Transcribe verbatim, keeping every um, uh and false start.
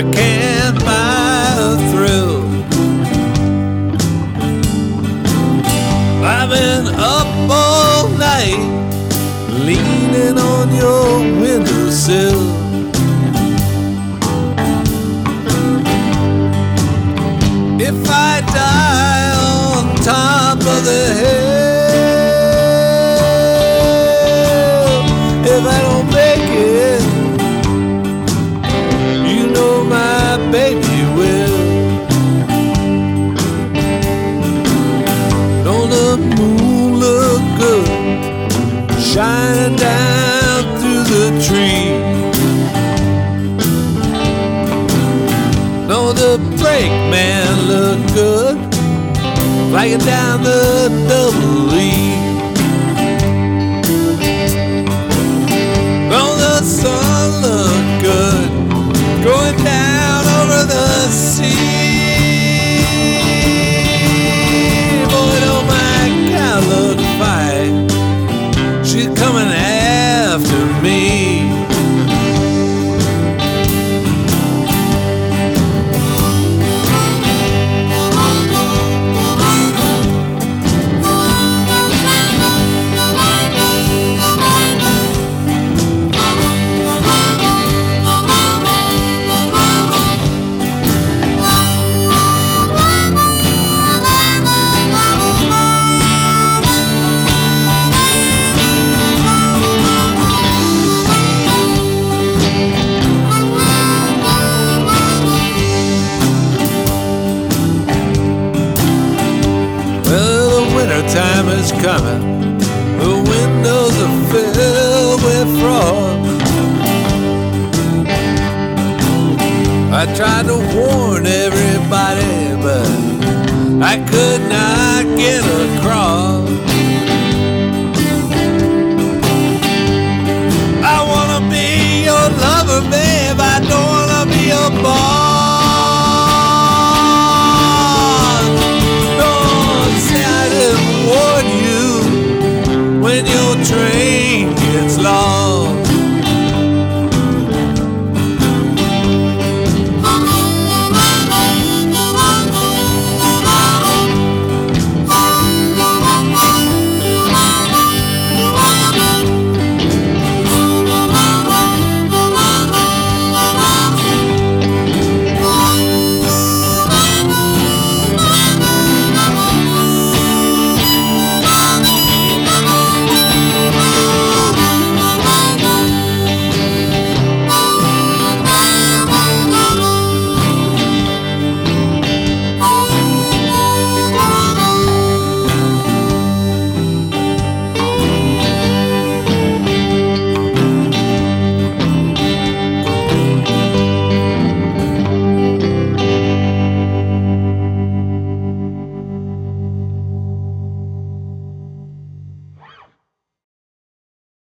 I can't buy a thrill. I've been up all night, leaning on your windowsill. If I die on top of the hill, if I don't make it, you know my baby will. Don't the moon look good, shining down through the tree? Don't the brake man look good, flying down the double E? Don't the sun look good, going down over the sea? Boy, don't my cow look fine, she's coming after me. Time is coming, the windows are filled with frost. I tried to warn everybody, but I could not get across. I wanna be your lover, babe, I don't wanna be your boss.